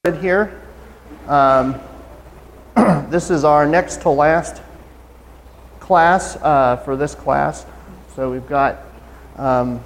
Here. This is our next to last class for this class. So we've got the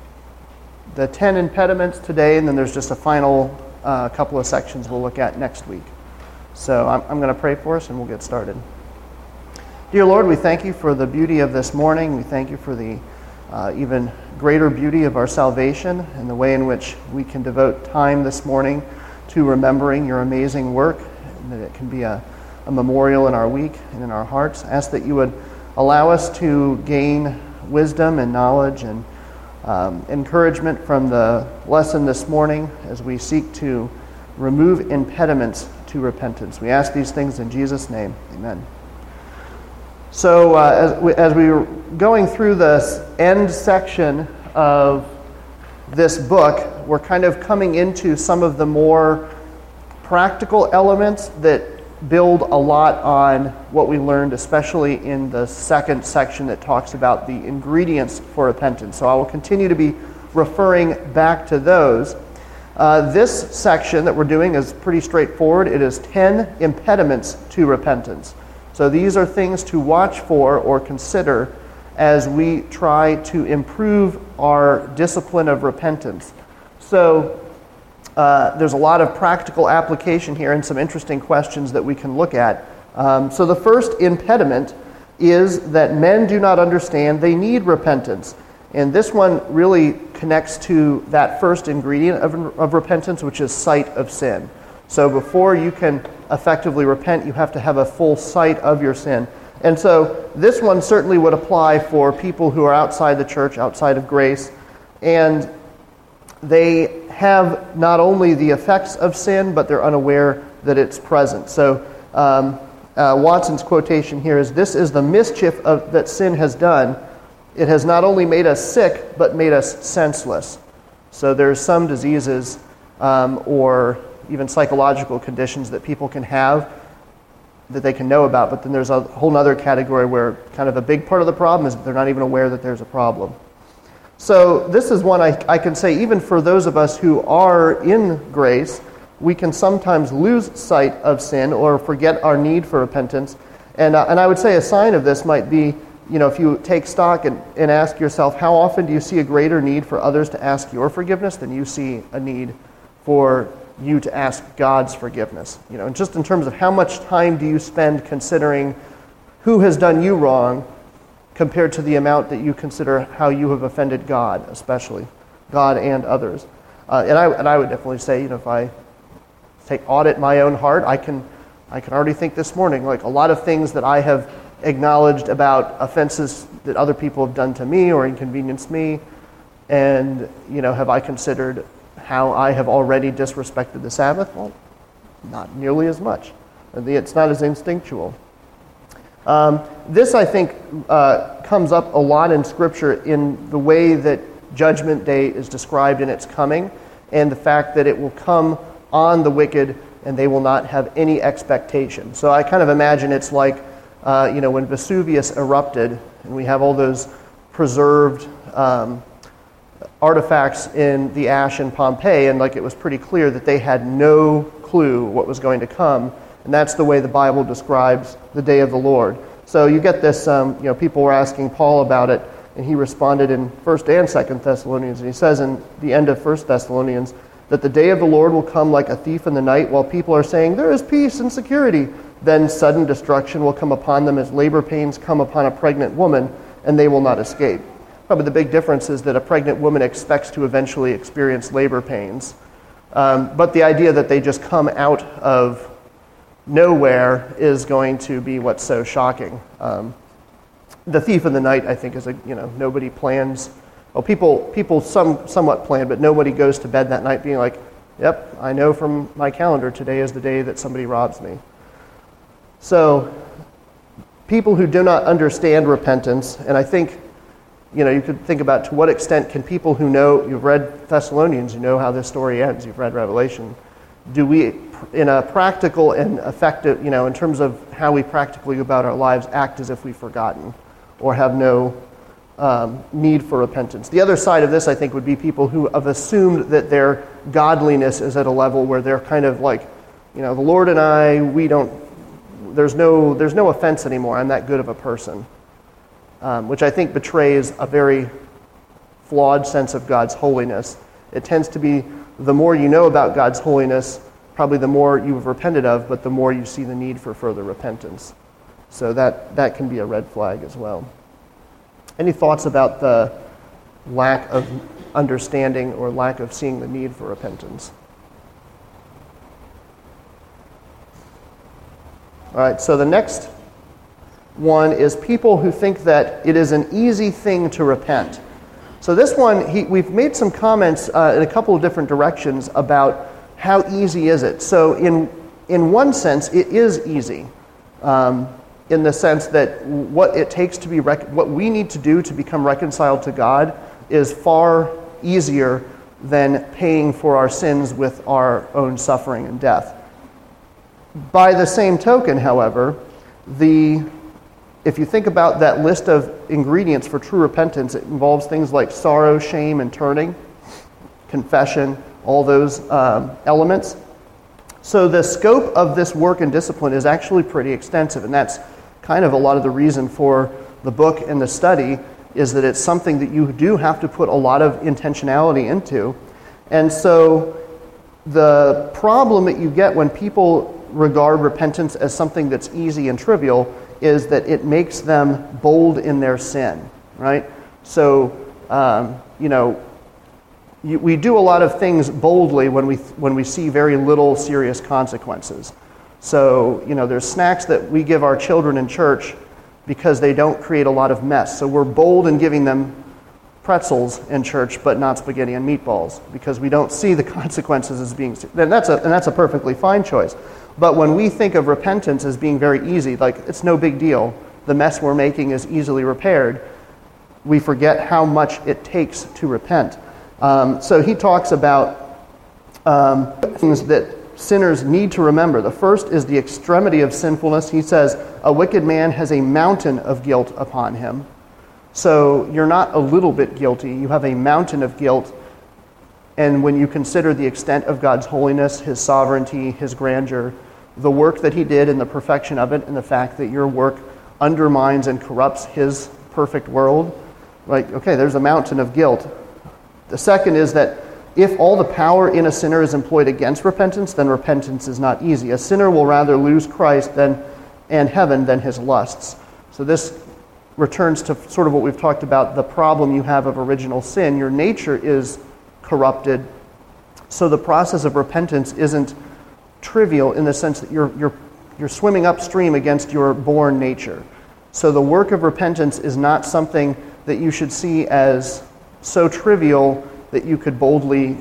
10 impediments today, and then there's just a final couple of sections we'll look at next week. So I'm going to pray for us and we'll get started. Dear Lord, we thank you for the beauty of this morning. We thank you for the even greater beauty of our salvation and the way in which we can devote time this morning to remembering your amazing work, and that it can be a memorial in our week and in our hearts. I ask that you would allow us to gain wisdom and knowledge and encouragement from the lesson this morning as we seek to remove impediments to repentance. We ask these things in Jesus' name. Amen. So as we were going through this end section of this book, we're kind of coming into some of the more practical elements that build a lot on what we learned, especially in the second section that talks about the ingredients for repentance. So I will continue to be referring back to those. This section that we're doing is pretty straightforward. It is 10 impediments to repentance. So these are things to watch for or consider as we try to improve our discipline of repentance. So there's a lot of practical application here and some interesting questions that we can look at. So the first impediment is that men do not understand they need repentance. And this one really connects to that first ingredient of repentance, which is sight of sin. So before you can effectively repent, you have to have a full sight of your sin. And so this one certainly would apply for people who are outside the church, outside of grace, and they have not only the effects of sin, but they're unaware that it's present. So Watson's quotation here is, "This is the mischief that sin has done. It has not only made us sick, but made us senseless." So there's some diseases or even psychological conditions that people can have that they can know about, but then there's a whole other category where kind of a big part of the problem is that they're not even aware that there's a problem. So this is one I can say, even for those of us who are in grace, we can sometimes lose sight of sin or forget our need for repentance. And I would say a sign of this might be, if you take stock and ask yourself, how often do you see a greater need for others to ask your forgiveness than you see a need for you to ask God's forgiveness? And just in terms of how much time do you spend considering who has done you wrong compared to the amount that you consider how you have offended God, especially God and others. And I would definitely say, if I audit my own heart, I can already think this morning, like a lot of things that I have acknowledged about offenses that other people have done to me or inconvenienced me, and have I considered how I have already disrespected the Sabbath? Well, not nearly as much. It's not as instinctual. This, I think, comes up a lot in Scripture in the way that Judgment Day is described in its coming, and the fact that it will come on the wicked and they will not have any expectation. So I kind of imagine it's like, when Vesuvius erupted, and we have all those preserved artifacts in the ash in Pompeii, and it was pretty clear that they had no clue what was going to come. And that's the way the Bible describes the day of the Lord. So you get this, people were asking Paul about it, and he responded in 1st and 2nd Thessalonians. And he says in the end of 1st Thessalonians that the day of the Lord will come like a thief in the night, while people are saying, there is peace and security. Then sudden destruction will come upon them as labor pains come upon a pregnant woman, and they will not escape. Probably the big difference is that a pregnant woman expects to eventually experience labor pains. But the idea that they just come out of nowhere is going to be what's so shocking. The thief in the night, I think, is nobody plans. Well, people somewhat plan, but nobody goes to bed that night being like, yep, I know from my calendar today is the day that somebody robs me. So people who do not understand repentance, and I think, you could think about to what extent can people who know, you've read Thessalonians, you know how this story ends, you've read Revelation, do we, in a practical and effective, in terms of how we practically go about our lives, act as if we've forgotten or have no need for repentance. The other side of this, I think, would be people who have assumed that their godliness is at a level where they're kind of like, the Lord and I, there's no offense anymore. I'm that good of a person, which I think betrays a very flawed sense of God's holiness. It tends to be the more you know about God's holiness, probably the more you've repented of, but the more you see the need for further repentance. So that can be a red flag as well. Any thoughts about the lack of understanding or lack of seeing the need for repentance? All right, so the next one is people who think that it is an easy thing to repent. So this one, we've made some comments in a couple of different directions about how easy is it. So in one sense, it is easy, in the sense that what it takes to be what we need to do to become reconciled to God is far easier than paying for our sins with our own suffering and death. By the same token, however, if you think about that list of ingredients for true repentance, it involves things like sorrow, shame, and turning, confession, all those elements. So the scope of this work and discipline is actually pretty extensive, and that's kind of a lot of the reason for the book and the study, is that it's something that you do have to put a lot of intentionality into. And so the problem that you get when people regard repentance as something that's easy and trivial is that it makes them bold in their sin, right? So, we do a lot of things boldly when we see very little serious consequences. So, there's snacks that we give our children in church because they don't create a lot of mess. So we're bold in giving them pretzels in church, but not spaghetti and meatballs, because we don't see the consequences as being. And that's a perfectly fine choice. But when we think of repentance as being very easy, like it's no big deal, the mess we're making is easily repaired, we forget how much it takes to repent. So he talks about things that sinners need to remember. The first is the extremity of sinfulness. He says, a wicked man has a mountain of guilt upon him. So you're not a little bit guilty, you have a mountain of guilt. And when you consider the extent of God's holiness, His sovereignty, His grandeur, the work that He did and the perfection of it, and the fact that your work undermines and corrupts His perfect world, like, okay, there's a mountain of guilt. The second is that if all the power in a sinner is employed against repentance, then repentance is not easy. A sinner will rather lose Christ and heaven than his lusts. So this returns to sort of what we've talked about, the problem you have of original sin. Your nature is corrupted. So the process of repentance isn't trivial in the sense that you're swimming upstream against your born nature. So the work of repentance is not something that you should see as so trivial that you could boldly,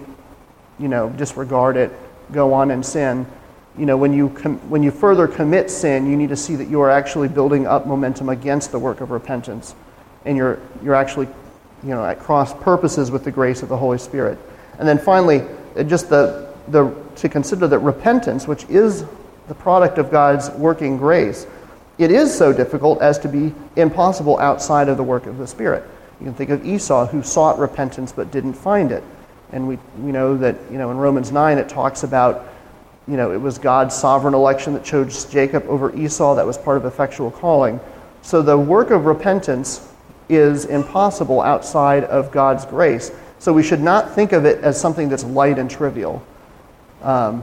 disregard it, go on and sin. When you further commit sin, you need to see that you are actually building up momentum against the work of repentance, and you're actually, at cross purposes with the grace of the Holy Spirit. And then finally, just to consider that repentance, which is the product of God's working grace, it is so difficult as to be impossible outside of the work of the Spirit. You can think of Esau, who sought repentance but didn't find it. And we know that, in Romans 9 it talks about, it was God's sovereign election that chose Jacob over Esau. That was part of effectual calling. So the work of repentance is impossible outside of God's grace. So we should not think of it as something that's light and trivial. The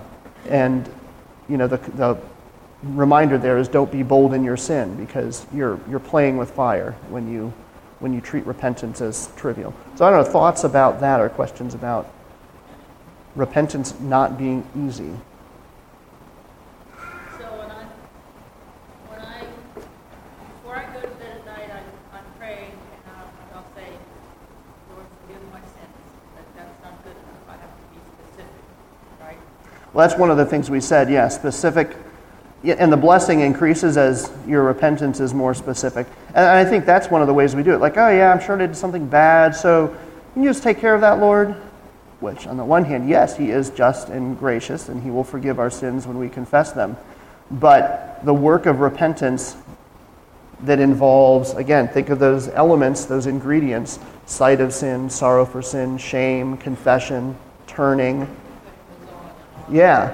reminder there is don't be bold in your sin, because you're playing with fire when you treat repentance as trivial. So I don't know, thoughts about that or questions about repentance not being easy? So before I go to bed at night, I'm praying, and I'll say, Lord, forgive my sins. That's not good enough. I have to be specific, right? Well, that's one of the things we said, specific. And the blessing increases as your repentance is more specific. And I think that's one of the ways we do it. Like, oh yeah, I'm sure I did something bad, so can you just take care of that, Lord? Which, on the one hand, yes, He is just and gracious, and He will forgive our sins when we confess them. But the work of repentance that involves, again, think of those elements, those ingredients: sight of sin, sorrow for sin, shame, confession, turning. Yeah.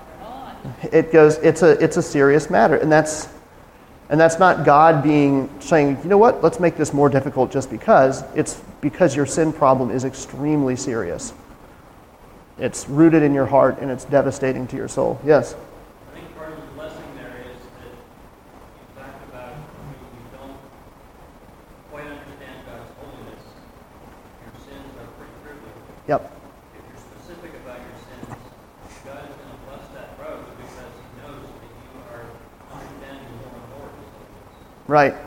It goes. It's a serious matter, and that's not God saying, you know what, let's make this more difficult just because. It's because your sin problem is extremely serious. It's rooted in your heart, and it's devastating to your soul. Yes. I think part of the blessing there is that you talk about when you don't quite understand God's holiness, your sins are pretty trivial. Yep. If you're specific about your sins, God is going to bless that road because He knows that you are understanding more and more His holiness. Right.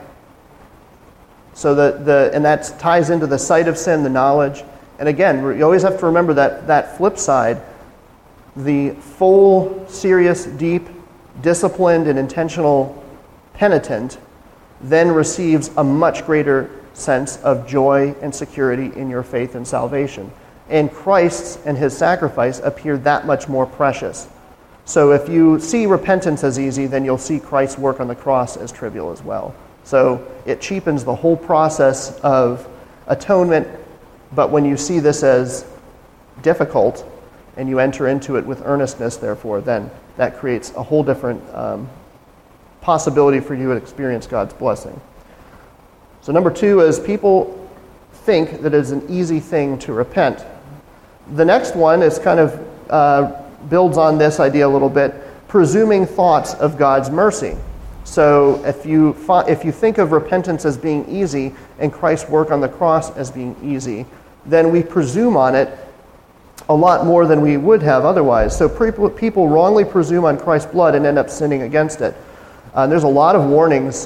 So and that ties into the sight of sin, the knowledge. And again, you always have to remember that flip side. The full, serious, deep, disciplined, and intentional penitent then receives a much greater sense of joy and security in your faith and salvation. And Christ's and His sacrifice appear that much more precious. So if you see repentance as easy, then you'll see Christ's work on the cross as trivial as well. So it cheapens the whole process of atonement. But when you see this as difficult and you enter into it with earnestness, therefore, then that creates a whole different possibility for you to experience God's blessing. So number 2 is people think that it's an easy thing to repent. The next one is kind of builds on this idea a little bit, presuming thoughts of God's mercy. So if you think of repentance as being easy and Christ's work on the cross as being easy, then we presume on it a lot more than we would have otherwise. So people wrongly presume on Christ's blood and end up sinning against it. There's a lot of warnings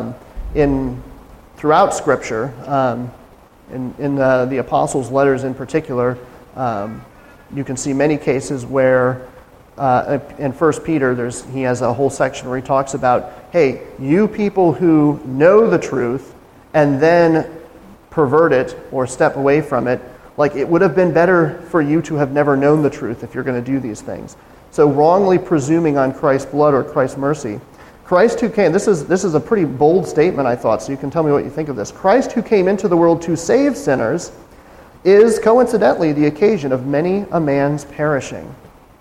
throughout Scripture, in the Apostles' letters in particular. You can see many cases where in 1 Peter, he has a whole section where he talks about, hey, you people who know the truth and then pervert it or step away from it, like it would have been better for you to have never known the truth if you're going to do these things. So wrongly presuming on Christ's blood or Christ's mercy. Christ who came, this is a pretty bold statement, I thought, so you can tell me what you think of this. Christ who came into the world to save sinners is coincidentally the occasion of many a man's perishing.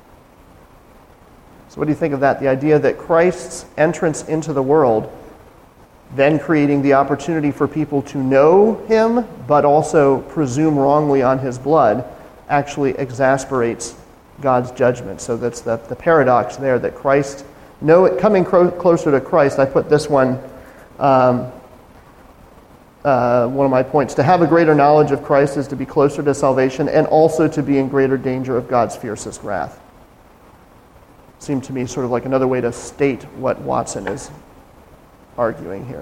So what do you think of that? The idea that Christ's entrance into the world, then creating the opportunity for people to know Him, but also presume wrongly on His blood, actually exasperates God's judgment. So that's the paradox there, that Christ, coming closer to Christ, I put this one of my points. To have a greater knowledge of Christ is to be closer to salvation and also to be in greater danger of God's fiercest wrath. Seemed to me sort of like another way to state what Watson is arguing here.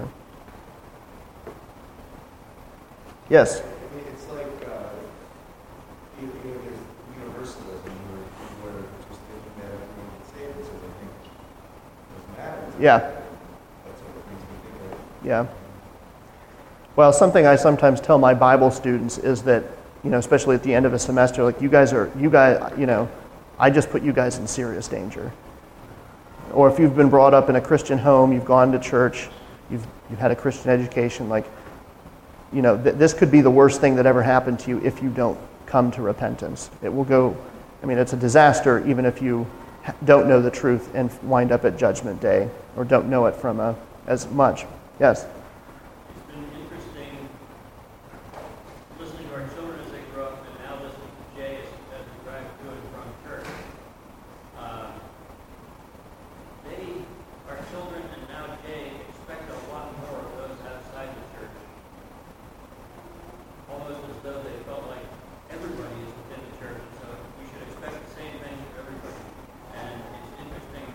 Yes? I mean, it's like, there's universalism where just thinking that everyone gets saved, so they think it doesn't matter. Yeah. That's what makes me think that. Yeah. Well, something I sometimes tell my Bible students is that, especially at the end of a semester, like you guys, I just put you guys in serious danger. Or if you've been brought up in a Christian home, you've gone to church, you've had a Christian education, this could be the worst thing that ever happened to you if you don't come to repentance. It will go, it's a disaster even if you don't know the truth and wind up at Judgment Day or don't know it from as much. Yes? It's been interesting listening to our children as they grow up and now listening to Jay as we drive to and from church. Our children and now Jay expect a lot more of those outside the church. Almost as though they felt like everybody is within the church, so we should expect the same things of everybody. And it's interesting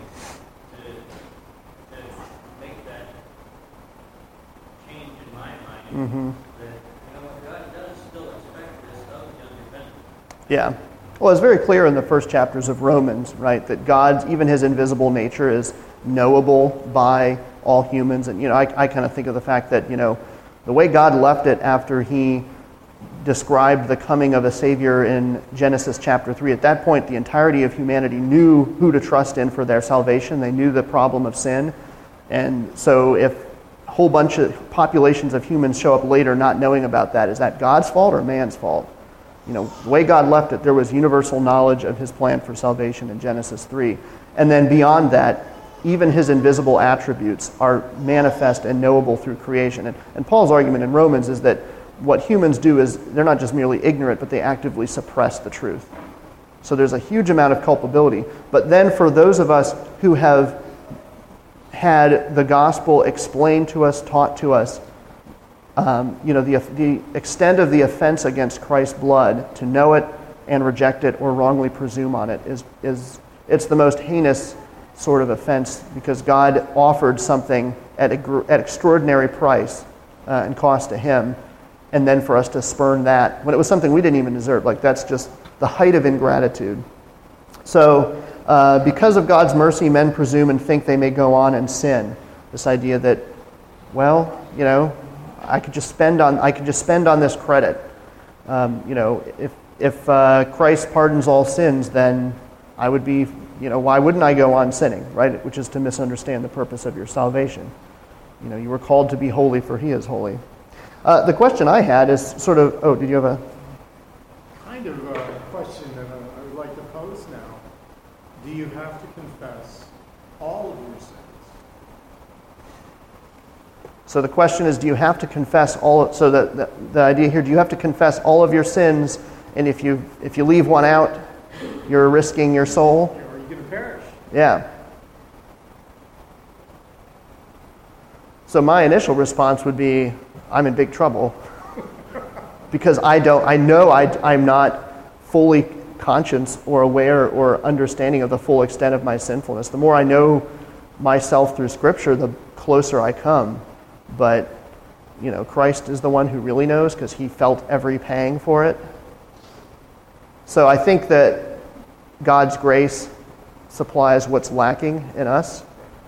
to make that change in my mind. Mm-hmm. That God does still expect this of the unrepentant. Yeah. Well, it's very clear in the first chapters of Romans, right, that God, even His invisible nature, is knowable by all humans. And, I kind of think of the fact that, the way God left it after He described the coming of a Savior in Genesis chapter 3, at that point, the entirety of humanity knew who to trust in for their salvation. They knew the problem of sin. And so if whole bunch of populations of humans show up later not knowing about that, is that God's fault or man's fault? The way God left it, there was universal knowledge of his plan for salvation in Genesis 3. And then beyond that, even his invisible attributes are manifest and knowable through creation. And Paul's argument in Romans is that what humans do is they're not just merely ignorant, but they actively suppress the truth. So there's a huge amount of culpability. But then for those of us who have had the gospel explained to us, taught to us, the extent of the offense against Christ's blood, to know it and reject it or wrongly presume on it it's the most heinous sort of offense, because God offered something at extraordinary price and cost to him, and then for us to spurn that when it was something we didn't even deserve. Like, that's just the height of ingratitude. So because of God's mercy, men presume and think they may go on and sin. This idea that, well, I could just spend on this credit. If Christ pardons all sins, then I would be, why wouldn't I go on sinning, right? Which is to misunderstand the purpose of your salvation. You were called to be holy, for he is holy. The question I had is sort of, did you have a... Kind of a question that I would like to pose now. Do you have to confess all of your sins? So the question is, do you have to confess so the idea here, do you have to confess all of your sins, and if you leave one out, you're risking your soul? Or are you going to perish? Yeah. So my initial response would be, I'm in big trouble. Because I'm not fully conscious or aware or understanding of the full extent of my sinfulness. The more I know myself through Scripture, the closer I come. But, Christ is the one who really knows, because he felt every pang for it. So I think that God's grace supplies what's lacking in us.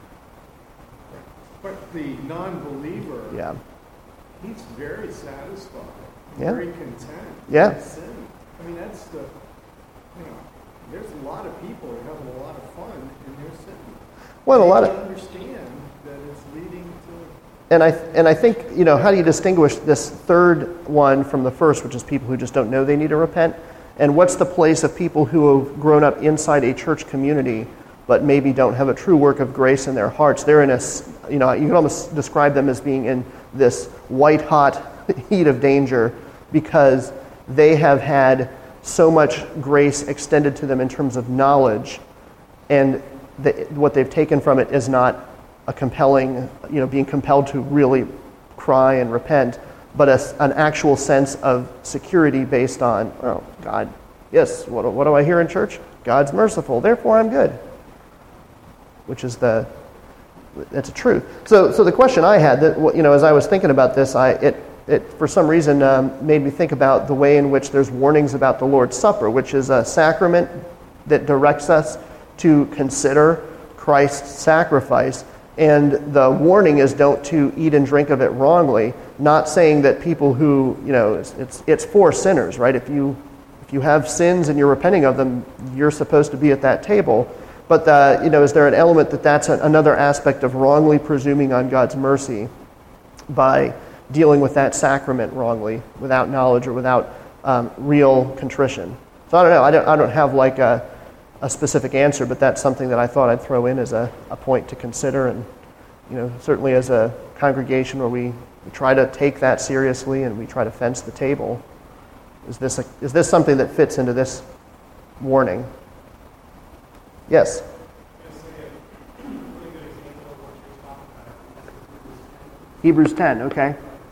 But the non-believer, Yeah. he's very satisfied, Yeah. very content Yeah. with sin. I mean, that's there's a lot of people who have a lot of fun in their sin. Well, They understand that it's leading to... And I think, how do you distinguish this third one from the first, which is people who just don't know they need to repent? And what's the place of people who have grown up inside a church community but maybe don't have a true work of grace in their hearts? They're in you can almost describe them as being in this white-hot heat of danger, because they have had so much grace extended to them in terms of knowledge, and what they've taken from it is not a compelling, being compelled to really cry and repent, but an actual sense of security based on, oh, God, yes, what do I hear in church? God's merciful, therefore I'm good. Which is that's a truth. So the question I had, that as I was thinking about this, it for some reason made me think about the way in which there's warnings about the Lord's Supper, which is a sacrament that directs us to consider Christ's sacrifice. And the warning is don't to eat and drink of it wrongly, not saying that people who, it's for sinners, right? If you have sins and you're repenting of them, you're supposed to be at that table. But, is there an element that's another aspect of wrongly presuming on God's mercy by dealing with that sacrament wrongly, without knowledge or without real contrition? So I don't know. I don't have like a specific answer, but that's something that I thought I'd throw in as a point to consider. And, certainly as a congregation where we try to take that seriously and we try to fence the table, is this something that fits into this warning? Yes? Hebrews 10, okay.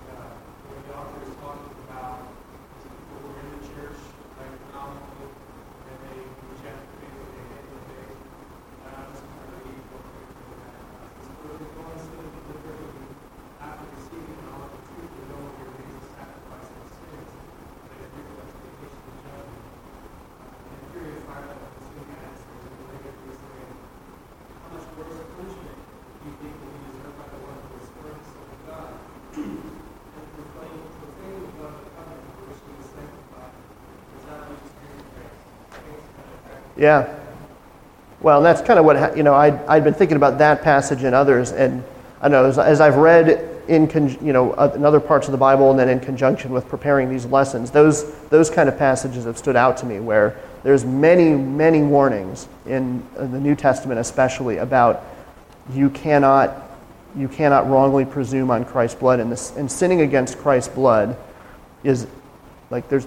Yeah. Well, and that's kind of what, I'd been thinking about that passage and others, and I know as I've read in other parts of the Bible, and then in conjunction with preparing these lessons, those kind of passages have stood out to me, where there's many, many warnings in the New Testament, especially about you cannot wrongly presume on Christ's blood, and sinning against Christ's blood is like it's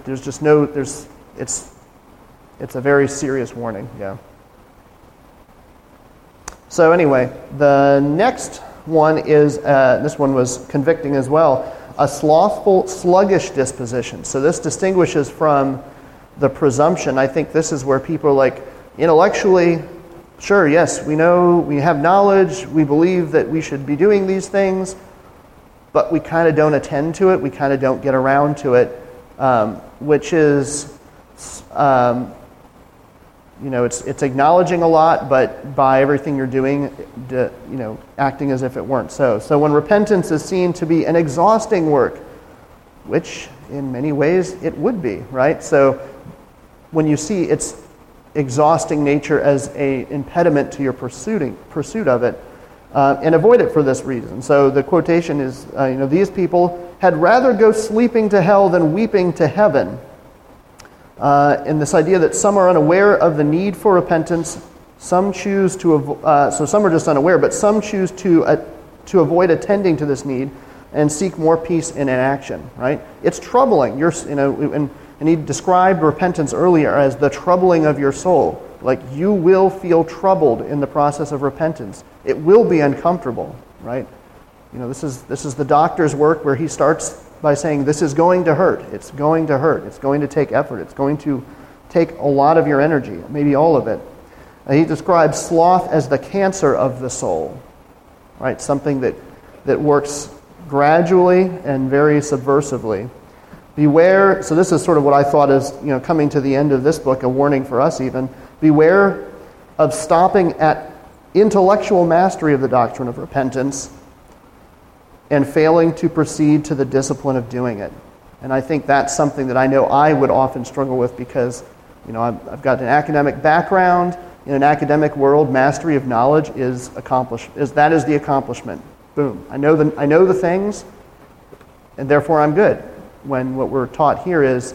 a very serious warning. Yeah. So anyway, the next one is, this one was convicting as well, a slothful, sluggish disposition. So this distinguishes from the presumption. I think this is where people are like, intellectually, sure, yes, we know, we have knowledge, we believe that we should be doing these things, but we kind of don't attend to it, we kind of don't get around to it, which is, it's acknowledging a lot, but by everything you're doing, acting as if it weren't so. So when repentance is seen to be an exhausting work, which in many ways it would be, right? So when you see its exhausting nature as an impediment to your pursuit of it, and avoid it for this reason. So the quotation is, these people had rather go sleeping to hell than weeping to heaven. And this idea that some are unaware of the need for repentance, some choose to so some are just unaware, but some choose to avoid attending to this need and seek more peace in inaction. Right? It's troubling. And he described repentance earlier as the troubling of your soul. Like, you will feel troubled in the process of repentance. It will be uncomfortable, right? This is the doctor's work, where he starts by saying, this is going to hurt. It's going to hurt. It's going to take effort. It's going to take a lot of your energy, maybe all of it. He describes sloth as the cancer of the soul, right? Something that works gradually and very subversively. Beware, so this is sort of what I thought is, coming to the end of this book, a warning for us even. Beware of stopping at intellectual mastery of the doctrine of repentance and failing to proceed to the discipline of doing it. And I think that's something that I know I would often struggle with, because, I've got an academic background. In an academic world, mastery of knowledge is the accomplishment. Boom. I know the things, and therefore I'm good. When what we're taught here is,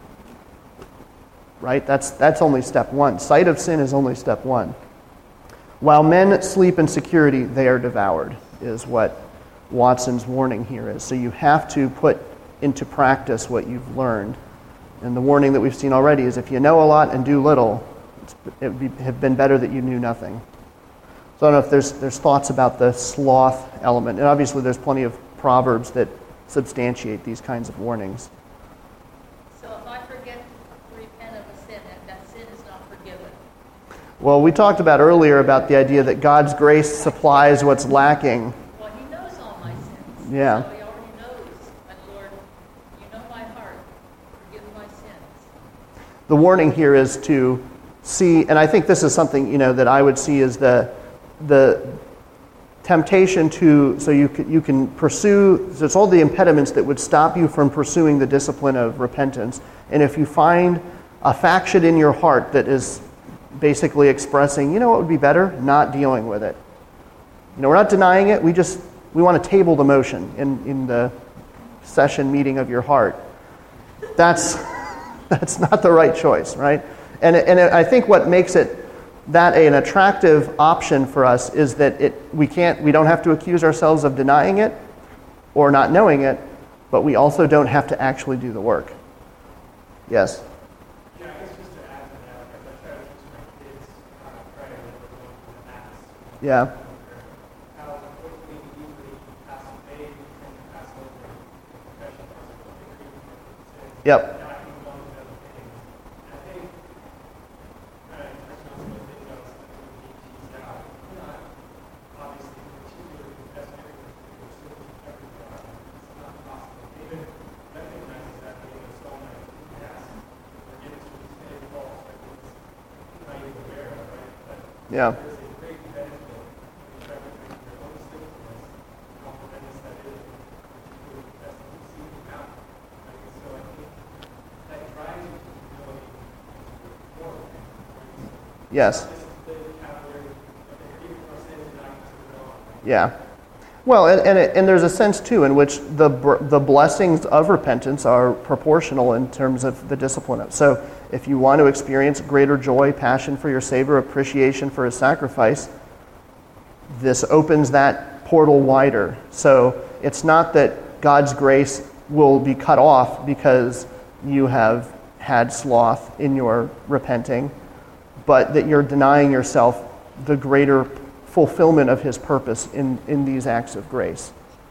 right, that's only step one. Sight of sin is only step one. While men sleep in security, they are devoured, is what Watson's warning here is. So you have to put into practice what you've learned. And the warning that we've seen already is, if you know a lot and do little, it would have been better that you knew nothing. So I don't know if there's thoughts about the sloth element. And obviously there's plenty of proverbs that substantiate these kinds of warnings. So if I forget to repent of a sin, that sin is not forgiven. Well, we talked about earlier about the idea that God's grace supplies what's lacking. Well, he knows all my sins. Yeah. So he already knows. And Lord, you know my heart. Forgive my sins. The warning here is to see, and I think this is something, that I would see as the temptation so you can pursue, so it's all the impediments that would stop you from pursuing the discipline of repentance. And if you find a faction in your heart that is basically expressing, what would be better? Not dealing with it. We're not denying it, we want to table the motion in the session meeting of your heart. That's not the right choice, right? And I think what makes it that an attractive option for us is that we don't have to accuse ourselves of denying it or not knowing it, but we also don't have to actually do the work. Yes? Yeah, I guess just to add to that, I try to teach my kids how to pray when we're going through the Mass. Yeah. How quickly, easily pass faith and pass over confession of sins. Yep. Now I can move on to other things. I think, touching on some of the things else that we tease out, not obviously particularly confessing everyone's sins to everyone. It's not possible. David recognizes that being a soulmate. He asks forgiveness for his sin faults that he's not even aware of, right? But Yeah. there's a great benefit in recognizing your own sinfulness, how horrendous that is, particularly confessing and seeking out. Right? And so I think that drives you to humility more. Yes. Just live cavalier, forgive our sins and not consider no. Yeah. Well, and there's a sense, too, in which the blessings of repentance are proportional in terms of the discipline of. So if you want to experience greater joy, passion for your Savior, appreciation for his sacrifice, this opens that portal wider. So it's not that God's grace will be cut off because you have had sloth in your repenting, but that you're denying yourself the greater fulfillment of his purpose in these acts of grace.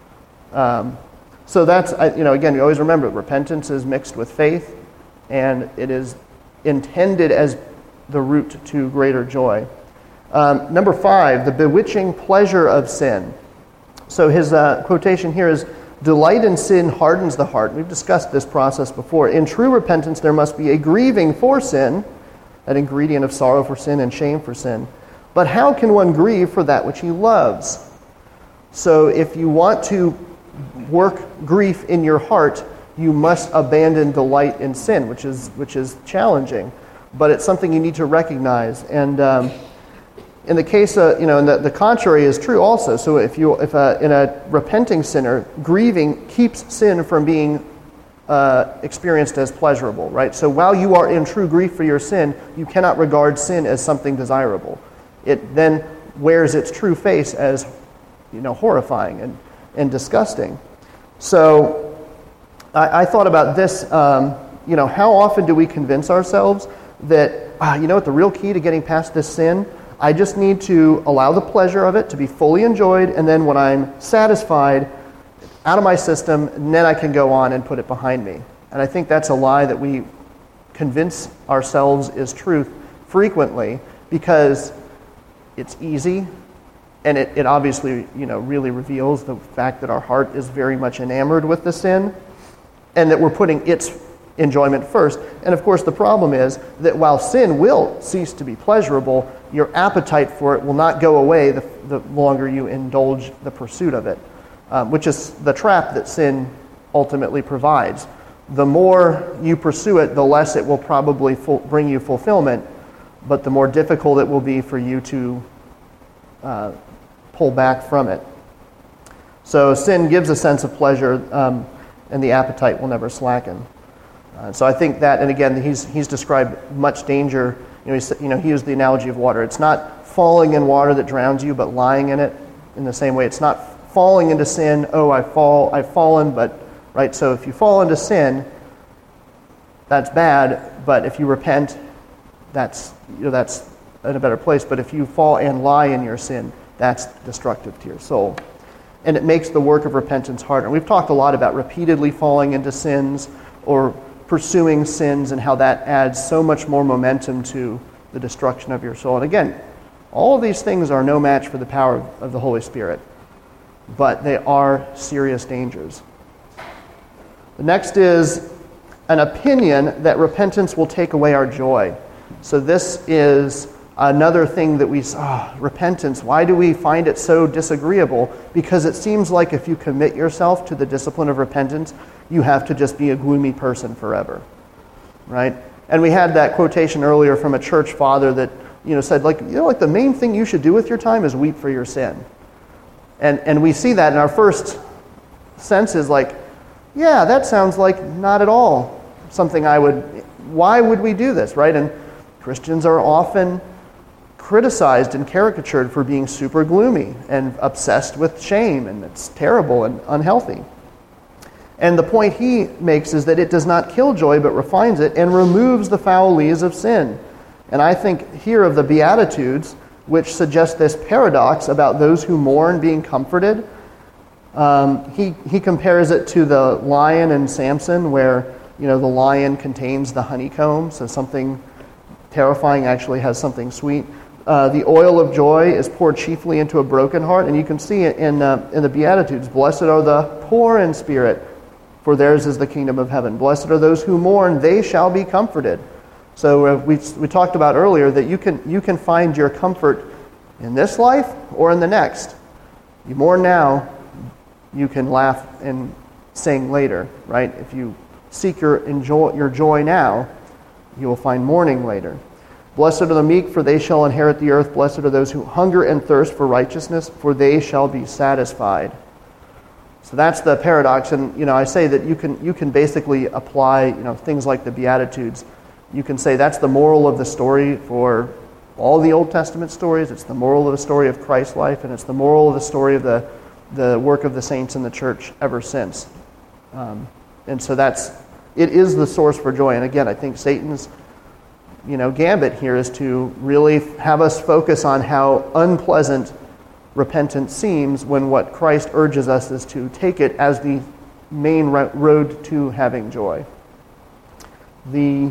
So that's, again, you always remember, repentance is mixed with faith, and it is intended as the route to greater joy. Number 5, the bewitching pleasure of sin. So his quotation here is, delight in sin hardens the heart. We've discussed this process before. In true repentance, there must be a grieving for sin, that ingredient of sorrow for sin and shame for sin. But how can one grieve for that which he loves? So if you want to work grief in your heart, you must abandon delight in sin, which is challenging. But it's something you need to recognize. And in the case of, and the contrary is true also. So if in a repenting sinner, grieving keeps sin from being experienced as pleasurable, right? So while you are in true grief for your sin, you cannot regard sin as something desirable. It then wears its true face as, horrifying and disgusting. So I thought about this, how often do we convince ourselves that, the real key to getting past this sin, I just need to allow the pleasure of it to be fully enjoyed, and then when I'm satisfied, out of my system, and then I can go on and put it behind me. And I think that's a lie that we convince ourselves is truth frequently, because it's easy, and it obviously, really reveals the fact that our heart is very much enamored with the sin, and that we're putting its enjoyment first. And of course, the problem is that while sin will cease to be pleasurable, your appetite for it will not go away the longer you indulge the pursuit of it, which is the trap that sin ultimately provides. The more you pursue it, the less it will probably bring you fulfillment, but the more difficult it will be for you to pull back from it. So sin gives a sense of pleasure, and the appetite will never slacken. So I think that, and again, he's described much danger. He used the analogy of water. It's not falling in water that drowns you, but lying in it. In the same way, it's not falling into sin. Oh, I've fallen, but right. So if you fall into sin, that's bad. But if you repent, that's in a better place. But if you fall and lie in your sin, that's destructive to your soul, and it makes the work of repentance harder. We've talked a lot about repeatedly falling into sins or pursuing sins, and how that adds so much more momentum to the destruction of your soul. And again, all of these things are no match for the power of the Holy Spirit, but they are serious dangers. The next is an opinion that repentance will take away our joy. So this is another thing that repentance, why do we find it so disagreeable? Because it seems like if you commit yourself to the discipline of repentance, you have to just be a gloomy person forever, right? And we had that quotation earlier from a church father that, said, the main thing you should do with your time is weep for your sin. And we see that in our first sense is yeah, that sounds like not at all something why would we do this, right? And Christians are often criticized and caricatured for being super gloomy and obsessed with shame, and it's terrible and unhealthy. And the point he makes is that it does not kill joy, but refines it and removes the foul lees of sin. And I think here of the Beatitudes, which suggest this paradox about those who mourn being comforted. He compares it to the lion in Samson, where the lion contains the honeycomb, so something terrifying actually has something sweet. The oil of joy is poured chiefly into a broken heart, and you can see it in the Beatitudes. Blessed are the poor in spirit, for theirs is the kingdom of heaven. Blessed are those who mourn, they shall be comforted. So we talked about earlier that you can find your comfort in this life or in the next. You mourn now, you can laugh and sing later, right? If you seek your joy now, you will find mourning later. Blessed are the meek, for they shall inherit the earth. Blessed are those who hunger and thirst for righteousness, for they shall be satisfied. So that's the paradox. And, I say that you can basically apply, things like the Beatitudes. You can say that's the moral of the story for all the Old Testament stories. It's the moral of the story of Christ's life, and it's the moral of the story of the work of the saints in the church ever since. And so it is the source for joy. And again, I think Satan's gambit here is to really have us focus on how unpleasant repentance seems, when what Christ urges us is to take it as the main road to having joy. The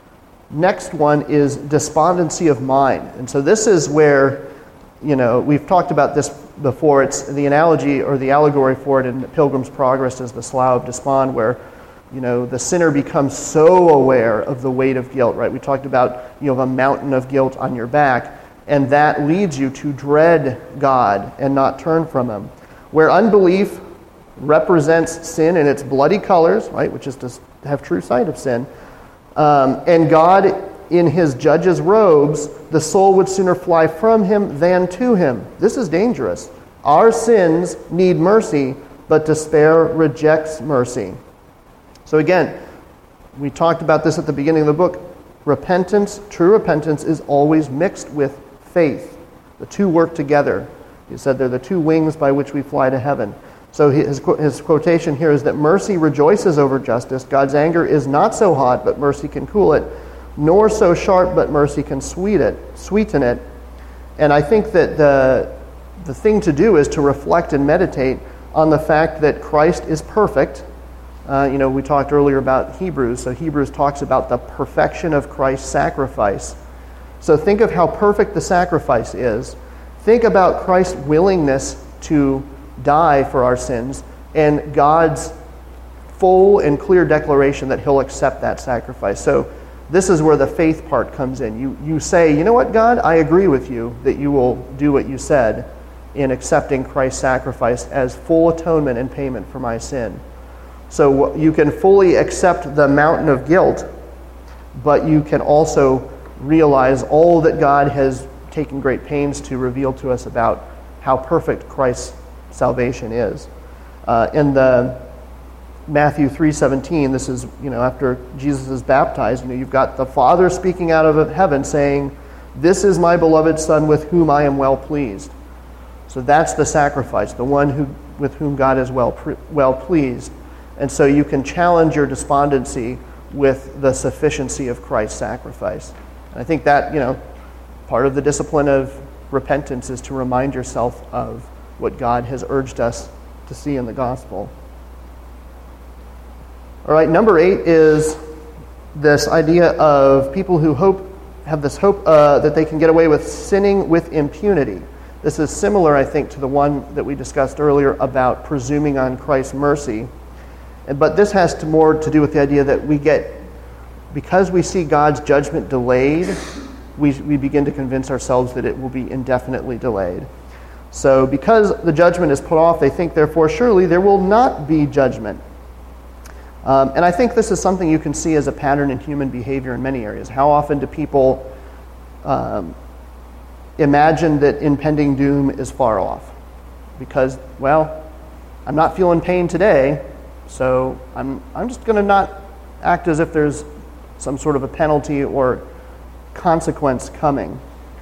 next one is despondency of mind. And so this is where, we've talked about this before. It's the analogy or the allegory for it in Pilgrim's Progress is the Slough of Despond, where the sinner becomes so aware of the weight of guilt, right? We talked about you have a mountain of guilt on your back, and that leads you to dread God and not turn from Him. Where unbelief represents sin in its bloody colors, right, which is to have true sight of sin, and God in His judge's robes, the soul would sooner fly from Him than to Him. This is dangerous. Our sins need mercy, but despair rejects mercy. So again, we talked about this at the beginning of the book. Repentance, true repentance, is always mixed with faith. The two work together. He said they're the two wings by which we fly to heaven. So his quotation here is that mercy rejoices over justice. God's anger is not so hot, but mercy can cool it, nor so sharp, but mercy can sweeten it. And I think that the thing to do is to reflect and meditate on the fact that Christ is perfect. We talked earlier about Hebrews. So Hebrews talks about the perfection of Christ's sacrifice. So think of how perfect the sacrifice is. Think about Christ's willingness to die for our sins and God's full and clear declaration that He'll accept that sacrifice. So this is where the faith part comes in. You say, you know what, God, I agree with you that you will do what you said in accepting Christ's sacrifice as full atonement and payment for my sin. So you can fully accept the mountain of guilt, but you can also realize all that God has taken great pains to reveal to us about how perfect Christ's salvation is. In the Matthew 3:17, this is, after Jesus is baptized, you've got the Father speaking out of heaven saying, "This is my beloved Son with whom I am well pleased." So that's the sacrifice, the one with whom God is well pleased. And so you can challenge your despondency with the sufficiency of Christ's sacrifice. And I think that, part of the discipline of repentance is to remind yourself of what God has urged us to see in the gospel. All right, number 8 is this idea of people who have this hope that they can get away with sinning with impunity. This is similar, I think, to the one that we discussed earlier about presuming on Christ's mercy. But this has more to do with the idea that because we see God's judgment delayed, we begin to convince ourselves that it will be indefinitely delayed. So because the judgment is put off, they think, therefore, surely there will not be judgment. And I think this is something you can see as a pattern in human behavior in many areas. How often do people imagine that impending doom is far off? Because, I'm not feeling pain today, so I'm just going to not act as if there's some sort of a penalty or consequence coming.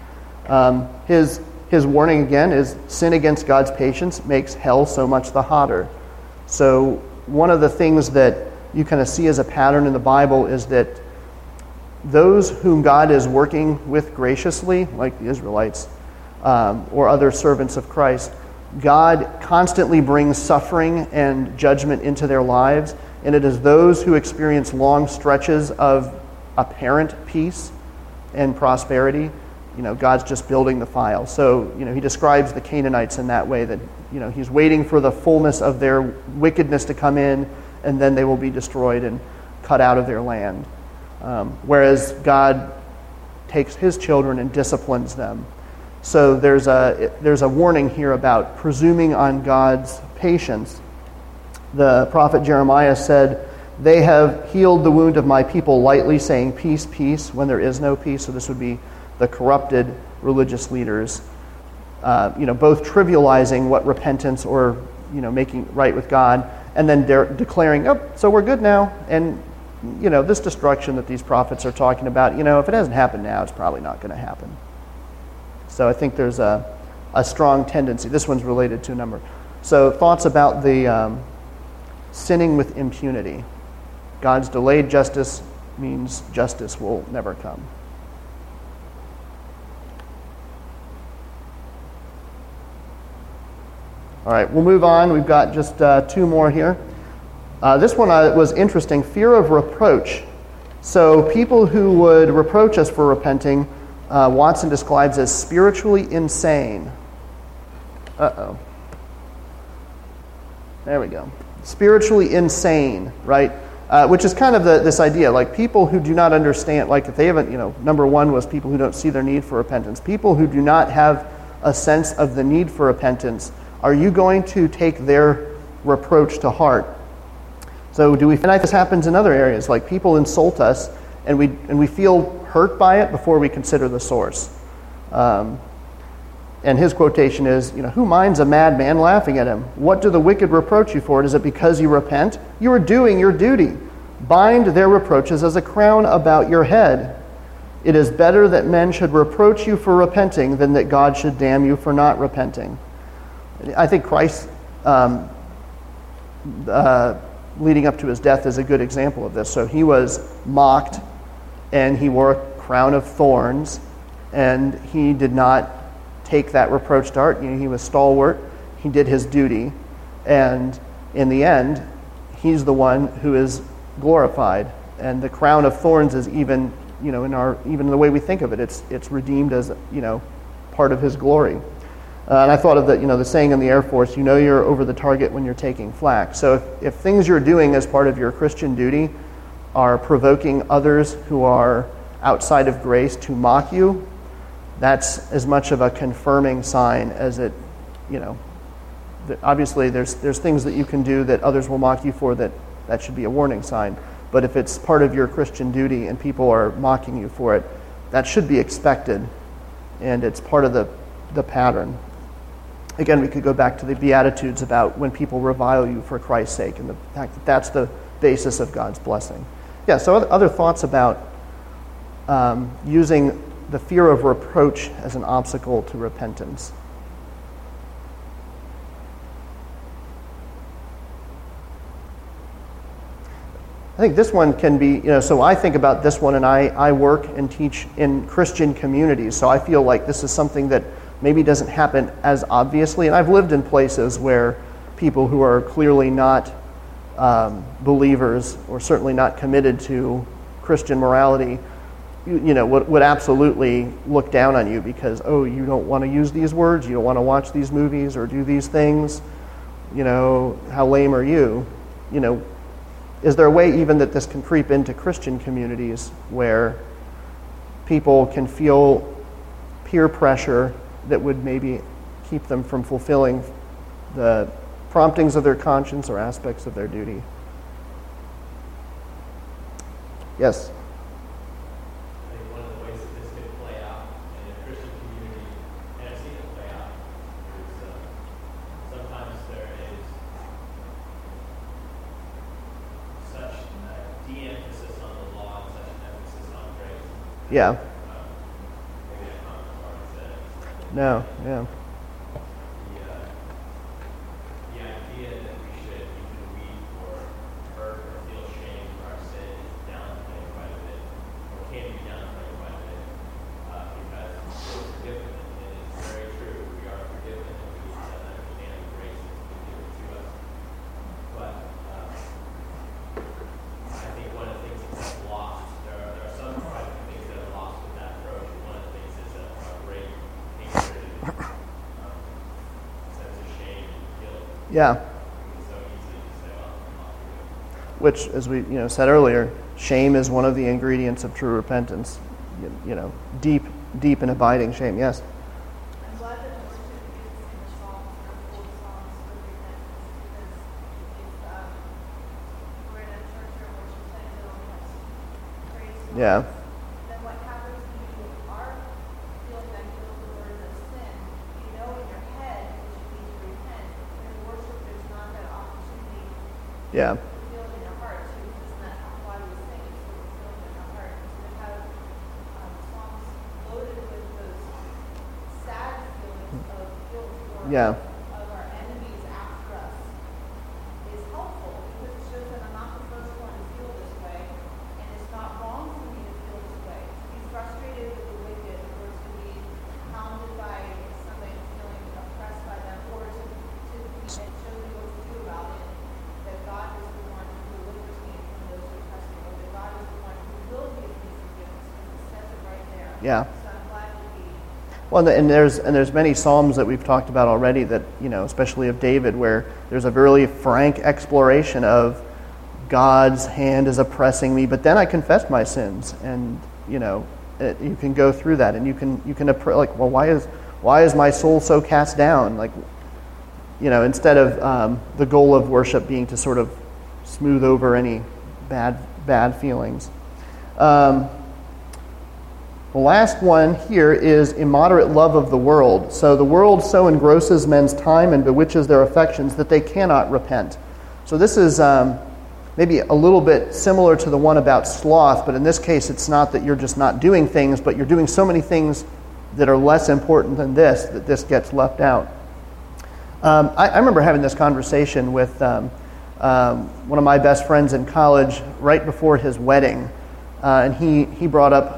His warning again is sin against God's patience makes hell so much the hotter. So one of the things that you kind of see as a pattern in the Bible is that those whom God is working with graciously, like the Israelites or other servants of Christ, God constantly brings suffering and judgment into their lives, and it is those who experience long stretches of apparent peace and prosperity. God's just building the file. So, he describes the Canaanites in that way, that, he's waiting for the fullness of their wickedness to come in, and then they will be destroyed and cut out of their land. Whereas God takes His children and disciplines them. So there's a warning here about presuming on God's patience. The prophet Jeremiah said they have healed the wound of my people lightly, saying, peace, peace, when there is no peace. So this would be the corrupted religious leaders, both trivializing what repentance or, making right with God, and then declaring, oh, so we're good now. And, this destruction that these prophets are talking about, if it hasn't happened now, it's probably not going to happen. So I think there's a strong tendency. This one's related to a number. So thoughts about the sinning with impunity. God's delayed justice means justice will never come. All right, we'll move on. We've got just two more here. This one was interesting. Fear of reproach. So people who would reproach us for repenting, Watson describes as spiritually insane. Uh-oh. There we go. Spiritually insane, right? Which is kind of this idea, like people who do not understand, like if they haven't, number one was people who don't see their need for repentance. People who do not have a sense of the need for repentance, are you going to take their reproach to heart? So do we find out this happens in other areas, like people insult us and we feel hurt by it before we consider the source. And his quotation is, who minds a madman laughing at him? What do the wicked reproach you for? Is it because you repent? You are doing your duty. Bind their reproaches as a crown about your head. It is better that men should reproach you for repenting than that God should damn you for not repenting. I think Christ, leading up to his death, is a good example of this. So he was mocked, and he wore a crown of thorns, and he did not take that reproach to heart. He was stalwart. He did his duty, and in the end, he's the one who is glorified. And the crown of thorns is even, in the way we think of it, it's redeemed as, part of his glory. And I thought of the saying in the Air Force, you're over the target when you're taking flak. So if things you're doing as part of your Christian duty are provoking others who are outside of grace to mock you, that's as much of a confirming sign as it, that obviously there's things that you can do that others will mock you for that should be a warning sign. But if it's part of your Christian duty and people are mocking you for it, that should be expected, and it's part of the pattern. Again, we could go back to the Beatitudes about when people revile you for Christ's sake, and the fact that that's the basis of God's blessing. Yeah, so other thoughts about using the fear of reproach as an obstacle to repentance. I think this one can be, so I think about this one, and I work and teach in Christian communities, so I feel like this is something that maybe doesn't happen as obviously. And I've lived in places where people who are clearly not believers, or certainly not committed to Christian morality, would absolutely look down on you because, you don't want to use these words, you don't want to watch these movies or do these things, how lame are you? Is there a way even that this can creep into Christian communities where people can feel peer pressure that would maybe keep them from fulfilling the promptings of their conscience or aspects of their duty? Yes? I think one of the ways that this could play out in a Christian community, and I've seen it play out, is sometimes there is such de-emphasis on the law and such an emphasis on grace. Yeah. Maybe a common part said. No, yeah. The idea that we should even weep or hurt or feel shame for our sin is downplayed quite a bit, or can be downplayed quite a bit, because we're forgiven, and it's very true. We are forgiven, and we have an understanding of grace that's been given to us. But I think one of the things that's lost, there are some private things that are lost with that approach. One of the things is a great hatred and sense of shame and guilt. Yeah. It's so easy to say, well, I'm not doing it. Which, as we said earlier, shame is one of the ingredients of true repentance. Deep and abiding shame. Yes. I'm glad that the worship uses in the Psalms or full songs for repentance, because it's, we're in a church or Yeah. Then what happens when you are feeling that guilt or burden of sin? You know in your head that you need to repent. In worship, there's not that opportunity Yeah. to feel it in your heart. So isn't that why we sing? It's so we feel it in our heart. So to have songs loaded with those sad feelings of guilt or Yeah. of our enemies after us is helpful because it shows that I'm not the first one to feel this way, and it's not wrong for me to feel this way. To be frustrated with the wicked, or to be hounded by somebody feeling oppressed by them, or to be and show me what to do about it. That God is the one who delivers me from those who oppress me, or that God is the one who will give me forgiveness, because it says it right there. Yeah. So I'm glad to be. Well, and there's many psalms that we've talked about already that, especially of David, where there's a really frank exploration of God's hand is oppressing me, but then I confess my sins, and you can go through that, and you can well, why is my soul so cast down? Like, instead of the goal of worship being to sort of smooth over any bad feelings. The last one here is immoderate love of the world. So the world so engrosses men's time and bewitches their affections that they cannot repent. So this is maybe a little bit similar to the one about sloth, but in this case it's not that you're just not doing things, but you're doing so many things that are less important than this, that this gets left out. I remember having this conversation with one of my best friends in college right before his wedding, and he brought up,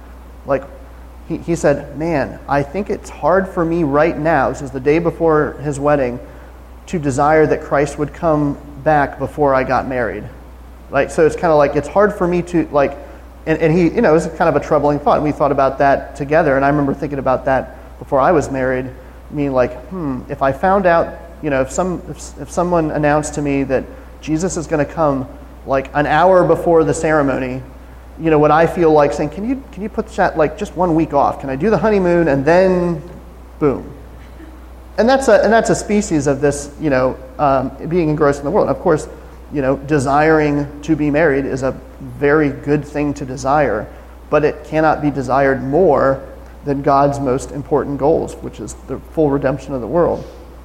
he said, man, I think it's hard for me right now, this is the day before his wedding, to desire that Christ would come back before I got married. So it's kind of like, it's hard for me to, and he, it was kind of a troubling thought, and we thought about that together, and I remember thinking about that before I was married, if I found out, if someone announced to me that Jesus is going to come an hour before the ceremony, would I feel like saying, can you put that just 1 week off? Can I do the honeymoon and then boom? And that's a species of this, being engrossed in the world. Of course, desiring to be married is a very good thing to desire, but it cannot be desired more than God's most important goals, which is the full redemption of the world.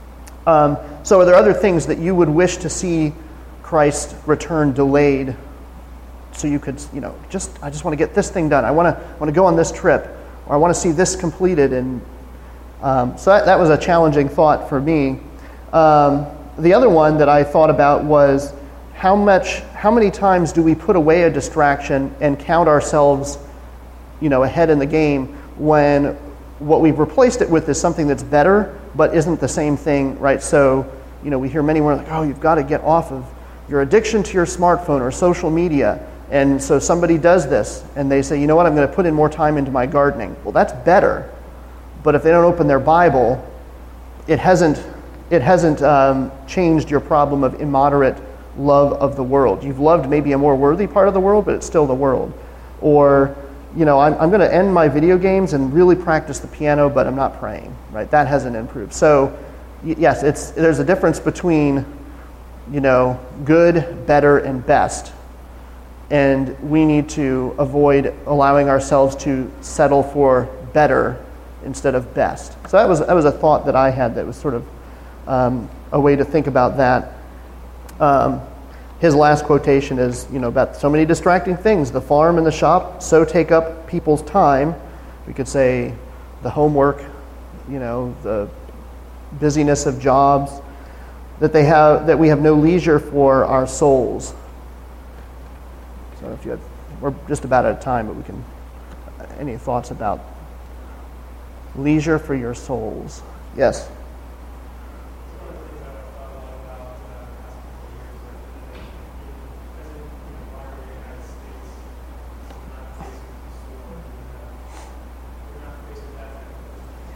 So are there other things that you would wish to see Christ's return delayed, so you could, I just want to get this thing done. I want to go on this trip, or I want to see this completed. And so that was a challenging thought for me. The other one that I thought about was how many times do we put away a distraction and count ourselves, ahead in the game, when what we've replaced it with is something that's better, but isn't the same thing, right? So, we hear many words like, oh, you've got to get off of your addiction to your smartphone or social media. And so somebody does this, and they say, you know what, I'm going to put in more time into my gardening. Well, that's better. But if they don't open their Bible, it hasn't changed your problem of immoderate love of the world. You've loved maybe a more worthy part of the world, but it's still the world. Or, I'm going to end my video games and really practice the piano, but I'm not praying, right? That hasn't improved. So, yes, there's a difference between, good, better, and best. And we need to avoid allowing ourselves to settle for better instead of best. So that was a thought that I had that was sort of a way to think about that. His last quotation is, about so many distracting things. The farm and the shop so take up people's time. We could say the homework, the busyness of jobs, that we have no leisure for our souls. So we're just about out of time, but any thoughts about leisure for your souls? Yes. One of the things that I've thought a lot about the past couple of years, as an environment in the United States, we're not facing the store, we're not facing that type of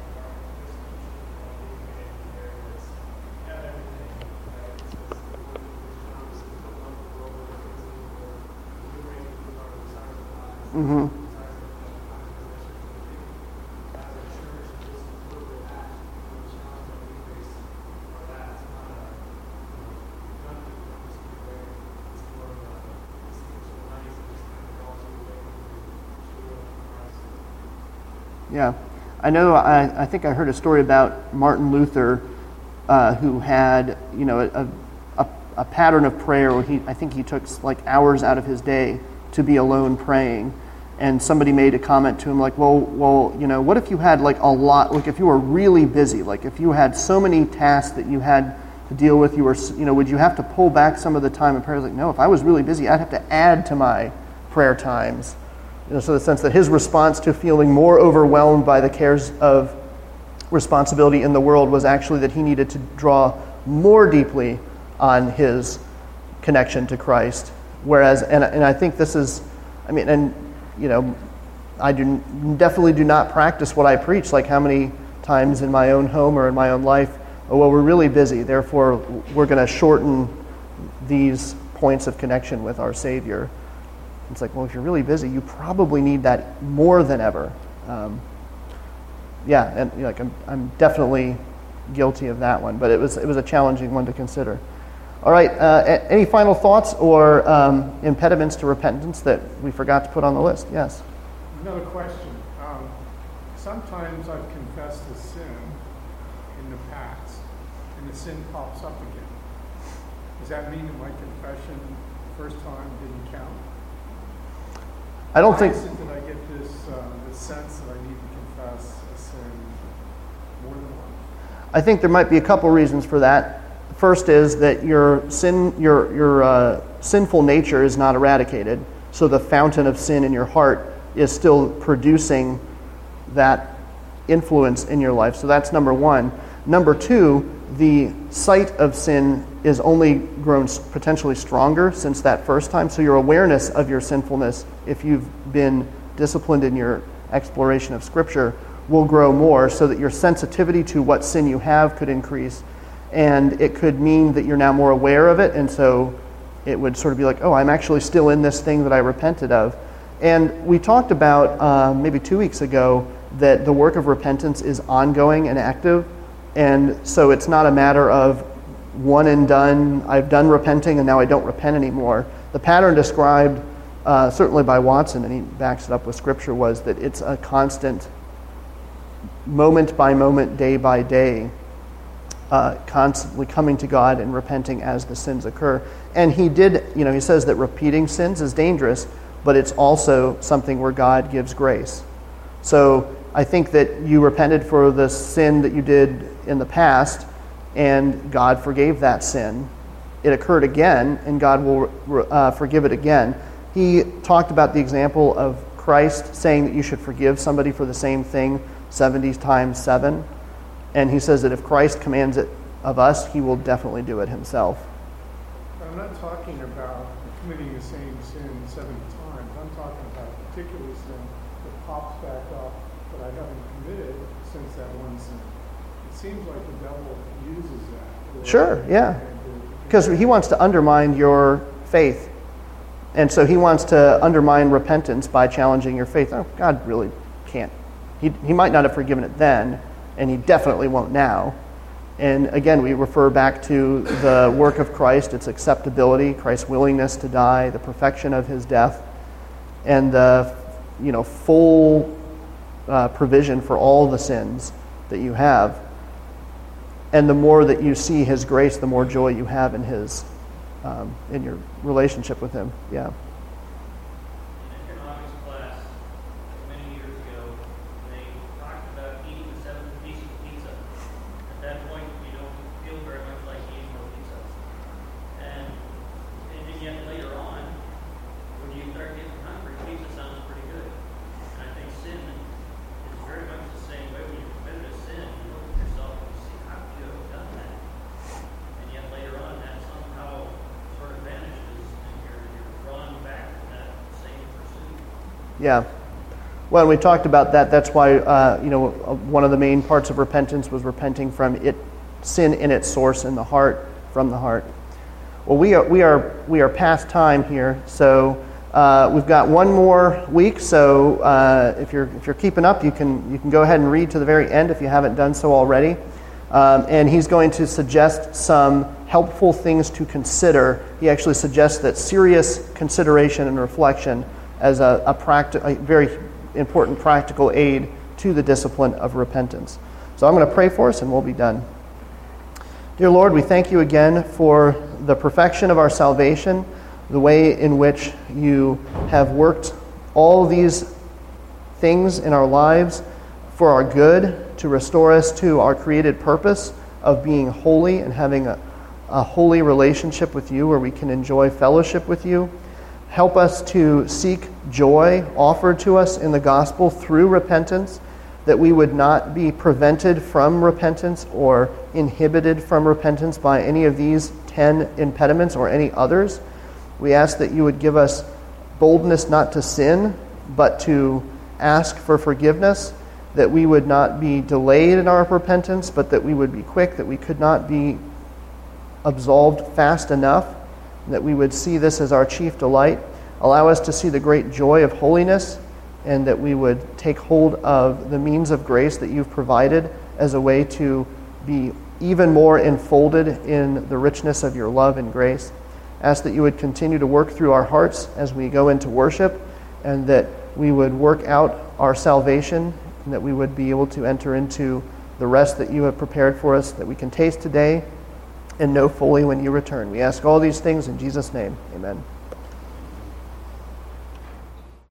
areas. We have everything, right? It's just the word of John, the love of the world, the things of the world, the range of our desires of lives, Mm-hmm. desires of as a church, this is where we're at. The challenge that we face are that it's not a nothing comes to way. It's more of a distinction of life that just kind of draws you away from Yeah. I know, I think I heard a story about Martin Luther, who had, a pattern of prayer where I think he took like hours out of his day to be alone praying. And somebody made a comment to him like, well, what if you had like a lot, like if you were really busy, like if you had so many tasks that you had to deal with, would you have to pull back some of the time in prayer? He's like, no, if I was really busy, I'd have to add to my prayer times. So the sense that his response to feeling more overwhelmed by the cares of responsibility in the world was actually that he needed to draw more deeply on his connection to Christ. Whereas, and I think this is, I definitely do not practice what I preach, like how many times in my own home or in my own life, we're really busy, therefore we're going to shorten these points of connection with our Savior. It's like, well, if you're really busy, you probably need that more than ever. I'm definitely guilty of that one, but it was a challenging one to consider. All right, any final thoughts or impediments to repentance that we forgot to put on the list? Yes? Another question. Sometimes I've confessed a sin in the past, and the sin pops up again. Does that mean that my confession the first time didn't count? I don't think... Why is it that I get this sense that I need to confess a sin more than once? I think there might be a couple reasons for that. First is that your sinful nature is not eradicated, so the fountain of sin in your heart is still producing that influence in your life. So that's number one. Number two, the sight of sin is only grown potentially stronger since that first time. So your awareness of your sinfulness, if you've been disciplined in your exploration of Scripture, will grow more, so that your sensitivity to what sin you have could increase. And it could mean that you're now more aware of it, and so it would sort of be like, oh, I'm actually still in this thing that I repented of. And we talked about maybe 2 weeks ago that the work of repentance is ongoing and active, and so it's not a matter of one and done, I've done repenting and now I don't repent anymore. The pattern described, certainly by Watson, and he backs it up with Scripture, was that it's a constant, moment by moment, day by day, constantly coming to God and repenting as the sins occur. And he says that repeating sins is dangerous, but it's also something where God gives grace. So I think that you repented for the sin that you did in the past, and God forgave that sin. It occurred again, and God will forgive it again. He talked about the example of Christ saying that you should forgive somebody for the same thing 70 times 7. And he says that if Christ commands it of us, he will definitely do it himself. I'm not talking about committing the same sin 70 times. I'm talking about a particular sin that pops back up that I haven't committed since that one sin. It seems like the devil uses that. Sure, yeah. Because he wants to undermine your faith. And so he wants to undermine repentance by challenging your faith. Oh, God really can't. He might not have forgiven it then, and he definitely won't now. And again, we refer back to the work of Christ, its acceptability, Christ's willingness to die, the perfection of his death, and the full provision for all the sins that you have. And the more that you see his grace, the more joy you have in his in your relationship with him. Yeah. In economics class many years ago, they talked about eating a 7-piece pizza. At that point, you don't feel very much like eating more pizza. And yet later on, when you start getting hungry, pizza sounds pretty good. And I think sin is very much the same way. When you commit a sin, you look at yourself and you see, how could you have done that? And yet later on, that somehow sort of vanishes, and you're drawn back to that same pursuit. Yeah. Well, we talked about that. That's why one of the main parts of repentance was repenting from sin in its source in the heart, from the heart. Well, we are past time here, so we've got one more week. So if you're keeping up, you can go ahead and read to the very end if you haven't done so already. And he's going to suggest some helpful things to consider. He actually suggests that serious consideration and reflection as a very important practical aid to the discipline of repentance. So I'm going to pray for us and we'll be done. Dear Lord, we thank you again for the perfection of our salvation, the way in which you have worked all these things in our lives for our good, to restore us to our created purpose of being holy and having a holy relationship with you where we can enjoy fellowship with you. Help us to seek joy offered to us in the gospel through repentance, that we would not be prevented from repentance or inhibited from repentance by any of these 10 impediments or any others. We ask that you would give us boldness not to sin, but to ask for forgiveness, that we would not be delayed in our repentance, but that we would be quick, that we could not be absolved fast enough, that we would see this as our chief delight. Allow us to see the great joy of holiness, and that we would take hold of the means of grace that you've provided as a way to be even more enfolded in the richness of your love and grace. Ask that you would continue to work through our hearts as we go into worship, and that we would work out our salvation, and that we would be able to enter into the rest that you have prepared for us, that we can taste today and know fully when you return. We ask all these things in Jesus' name. Amen.